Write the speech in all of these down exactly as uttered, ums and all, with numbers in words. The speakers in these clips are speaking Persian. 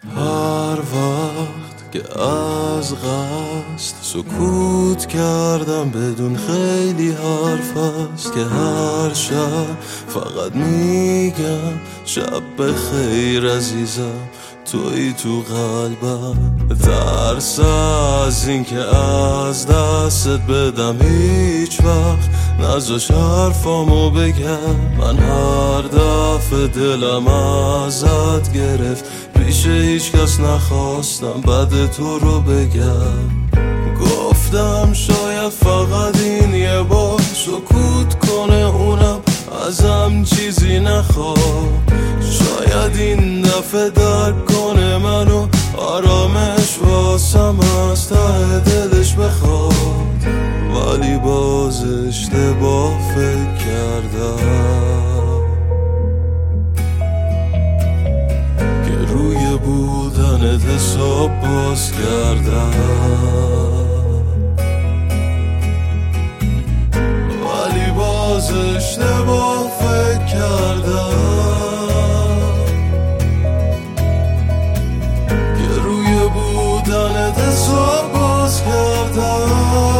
هر وقت که از قصد سکوت کردم بدون خیلی حرف است که هر شب فقط میگم شب بخیر عزیزم، توی تو قلبم. ترس از این که از دستت بدم هیچ وقت نذاش حرفامو بگم. من هر دفعه دلم ازت گرفت پیش هیچ کس نخواستم بد تو رو بگم. گفتم شاید فقط این یه بار سکوت کنه اونم ازم چیزی نخواد. شاید این دفعه درک کنه منو آرامش واسم از ته دلش بخواد. ولی باز اشتباه فکر کردم که روی بودنت حساب باز کردم. ولی باز اشتباه فکر کردم که روی بودنت حساب باز کردم.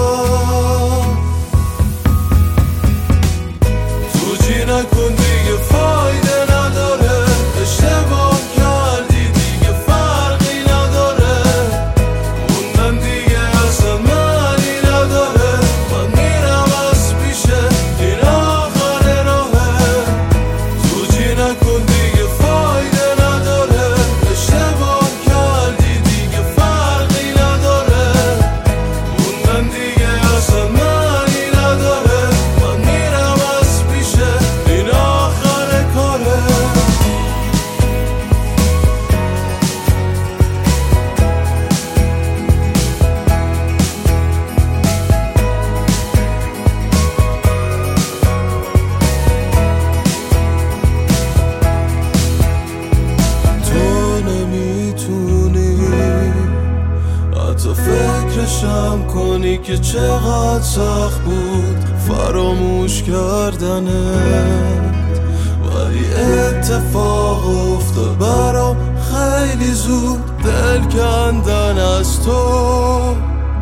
نکن دیگه فایده نداره، اشتباه کردی دیگه فرقی نداره، موندن دیگه اصلا معنی نداره. من میرم از پیشه این آخر راهه. توجی نکن دیگه فایده نداره، اشتباه کردی دیگه فرقی نداره، موندن دیگه اصلا معنی نداره. من میرم از پیشه این آخر کاره. تو نمیتونی حتی فکرشم کنی که چقدر سخت بود فراموش کردنت. ولی اتفاق افتاد برام خیلی زود، دل کندن از تو.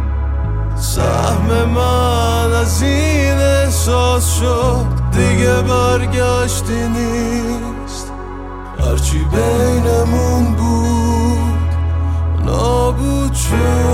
سهم من از این احساس شد دیگه برگشتی نیست. هرچی بینمون بود نابود شد.